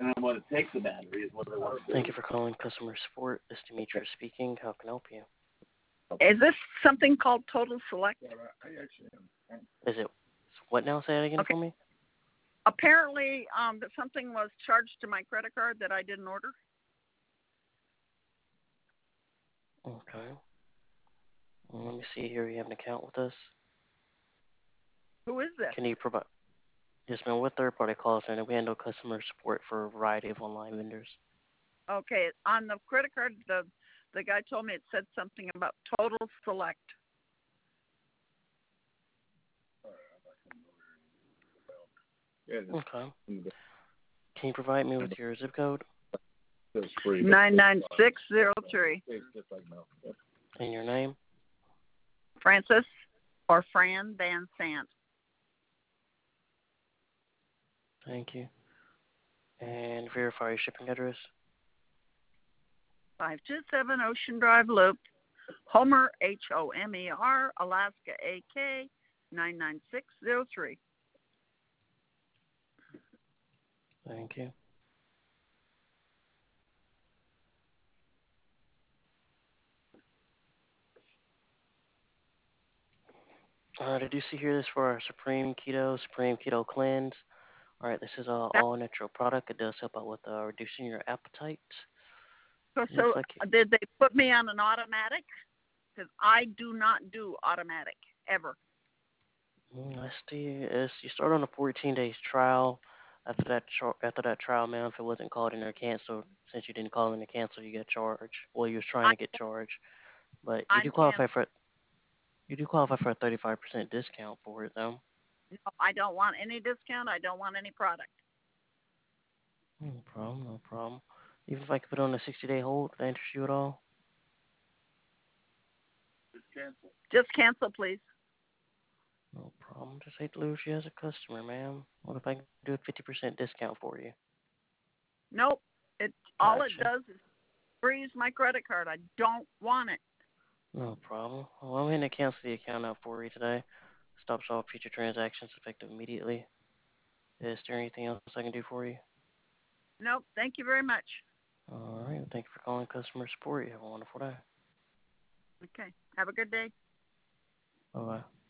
And then what it takes the battery is what they want to do. Thank you for calling customer support. This is Demetrius speaking. How can I help you? Is this something called Total Select? Is it what now? Say it again for me. Apparently, that something was charged to my credit card that I didn't order. Okay. Let me see here. You have an account with us. Who is this? Can you provide? Yes, ma'am. We're third-party call center. We handle customer support for a variety of online vendors. Okay, on the credit card, the guy told me it said something about Total Select. Okay. Can you provide me with your zip code? 99603. And your name? Francis or Fran Van Sant. Thank you. And verify your shipping address. 527 Ocean Drive Loop, Homer, Homer, Alaska, AK, 99603. Thank you. All right, I do see here this for our Supreme Keto Cleanse. All right, this is an all-natural product. It does help out with reducing your appetite. So did they put me on an automatic? Because I do not do automatic, ever. I see. You start on a 14 days trial. After that trial, ma'am, if it wasn't called in or canceled, since you didn't call in to cancel, you get charged. Well, you was trying to get charged, but you do qualify for a 35% discount for it, though. No, I don't want any discount. I don't want any product. No problem. Even if I could put on a 60-day hold, would that interest you at all? Just cancel, please. No problem. Just hate to lose you as a customer, ma'am. What if I can do a 50% discount for you? Nope. All it does is freeze my credit card. I don't want it. No problem. Well, I'm going to cancel the account out for you today. Stops all future transactions effective immediately. Is there anything else I can do for you? Nope. Thank you very much. All right. Thank you for calling customer support. You have a wonderful day. Okay. Have a good day. Bye-bye.